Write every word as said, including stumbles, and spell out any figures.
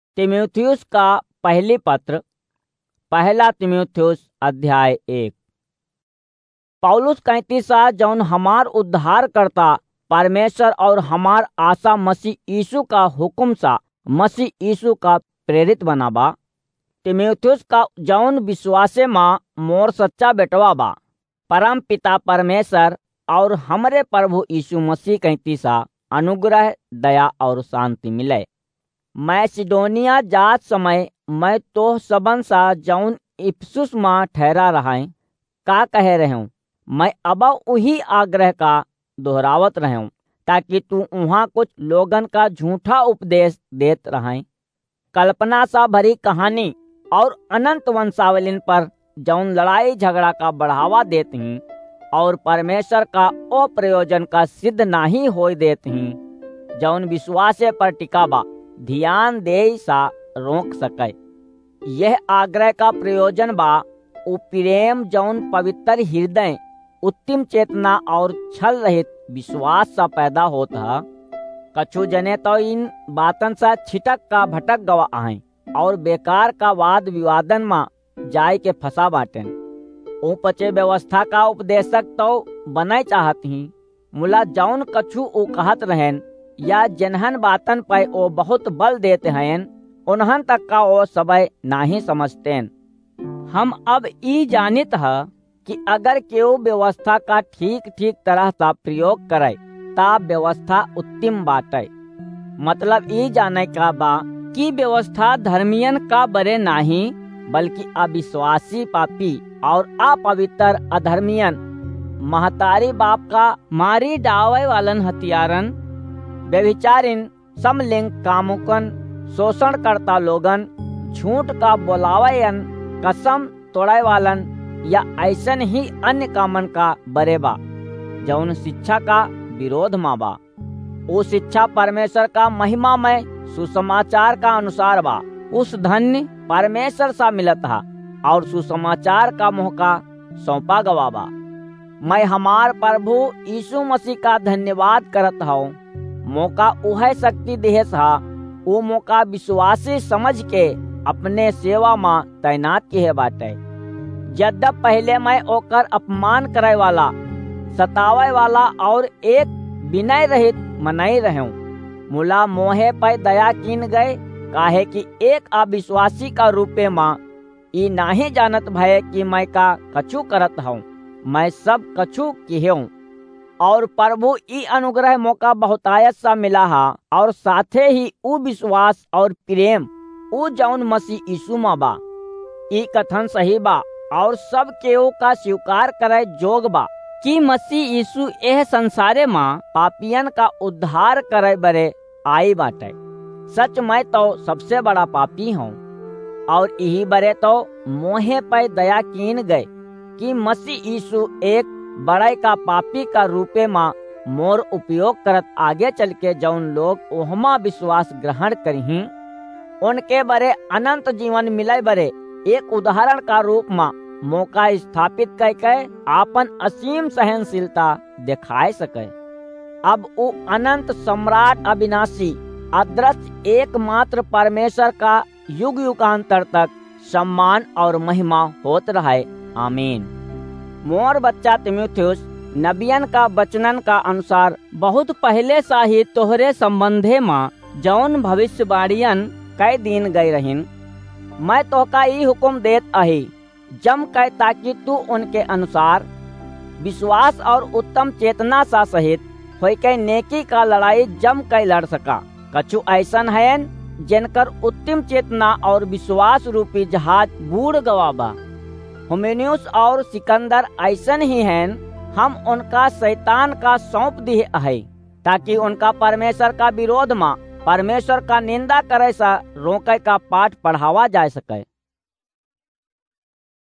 तीमुथियुस का पहली पत्र, पहला तीमुथियुस अध्याय एक। पौलुस कहती सा जौन हमार उद्धार करता परमेश्वर और हमार आशा मसीह यीशु का हुक्म सा मसीह यीशु का प्रेरित बनाबा। तीमुथियुस का जौन विश्वासे माँ मोर सच्चा बेटवा बा, परम पिता परमेश्वर और हमरे प्रभु यीशु मसीह कहती सा अनुग्रह दया और शांति मिले। मैसिडोनिया जात समय मैं तो सबन सा जौन इफिसुस माँ ठहरा रहा का कहे रहूं, मैं अब वही आग्रह का दोहरावत रहूं ताकि तू वहाँ कुछ लोगन का झूठा उपदेश देत रहे, कल्पना सा भरी कहानी और अनंत वंशावलिन पर जौन लड़ाई झगड़ा का बढ़ावा देत ही और परमेश्वर का ओ प्रयोजन का सिद्ध नाही होय देत ही, जौन विश्वासे पर टिकाबा ध्यान दे सा रोक सके। यह आग्रह का प्रयोजन बा उ प्रेम जौन पवित्र हृदय उत्तम चेतना और छल रहित विश्वास सा पैदा होता। कछु जने तो इन बातन सा छिटक का भटक गवा आहे और बेकार का वाद विवादन में जाय के फंसा बाटेन। ओ पचे व्यवस्था का उपदेशक तो बनाए चाहत ही, मुला जौन कछु ओ कहत रहन या जिन्हन बातन पे ओ बहुत बल देते हैं उन्हन तक का ओ सबय नाही समझतेन। हम अब ई जानित है कि अगर केहू व्यवस्था का ठीक ठीक तरह सा प्रयोग करे ता व्यवस्था उत्तम बाटे। मतलब ई जाने का बा कि व्यवस्था धर्मियन का बरे नाही बल्कि अविश्वासी पापी और अपवित्र अधर्मियन महतारी बाप का मारी डावे वालन हथियारन व्यभिचारिन समलिंग कामुकन शोषण करता लोगन झूठ का बोलावयन कसम तोड़े वालन या ऐसन ही अन्य कामन का बरेबा जौन शिक्षा का विरोध माबा। वो शिक्षा परमेश्वर का महिमा में सुसमाचार का अनुसार बा। उस धन्य परमेश्वर सा मिलत हा और सुसमाचार का मोह का सौंपा गवाबा। मैं हमार प्रभु यीशु मसीह का धन्यवाद करत हूँ। मौका उह शक्ति देहस हा, वो मौका विश्वासी समझ के अपने सेवा में तैनात किए बाटे। यद्यप पहले मैं ओकर अपमान करे वाला सतावे वाला और एक विनय रहित मनाई रहूं, मुला मोहे पे दया कीन गए काहे कि एक अविश्वासी का रूपे माँ ई नाही जानत भय कि मैं का कछु करत हूँ, मैं सब कछु किहूँ। और प्रभु ई अनुग्रह मौका बहुतायत सा मिला हा और साथे ही उ विश्वास और प्रेम उ जौन मसीह यीशु माँ बा। ई कथन सही बा और सब केहू का स्वीकार करे जोग बा कि मसीह यीशु एह संसारे माँ पापियन का उद्धार करे बरे आई बाटे। सच मैं तो सबसे बड़ा पापी हूँ और यही बरे तो मोहे पे दया कीन गए कि मसीह यीशु एक बड़ाई का पापी का रूपे माँ मोर उपयोग करत आगे चल के जौन लोग ओहमा विश्वास ग्रहण करी उनके बरे अनंत जीवन मिले बरे एक उदाहरण का रूप में मौका स्थापित करके आपन असीम सहनशीलता दिखाए सके। अब वो अनंत सम्राट अविनाशी अदृश्य एकमात्र परमेश्वर का युग युगांतर तक सम्मान और महिमा होत रहे। आमीन। मोर बच्चा तीमुथियुस नबियन का वचनन का अनुसार बहुत पहले सा ही तोहरे संबंधे माँ जौन भविष्यवाणियन कई दिन गई रहीन, मैं तोहका ई हुक्म देत अही जम कह ताकि तू उनके अनुसार विश्वास और उत्तम चेतना सा सहित होय के नेकी का लड़ाई जम कई लड़ सका। कछु ऐसन है जिनकर उत्तम चेतना और विश्वास रूपी जहाज बूढ़ गवाबा। हुमेनियुस और सिकंदर ऐसन ही हैं, हम उनका शैतान का सौंप दिए है ताकि उनका परमेश्वर का विरोध में परमेश्वर का निंदा करे सा रोके का पाठ पढ़ावा जा सके।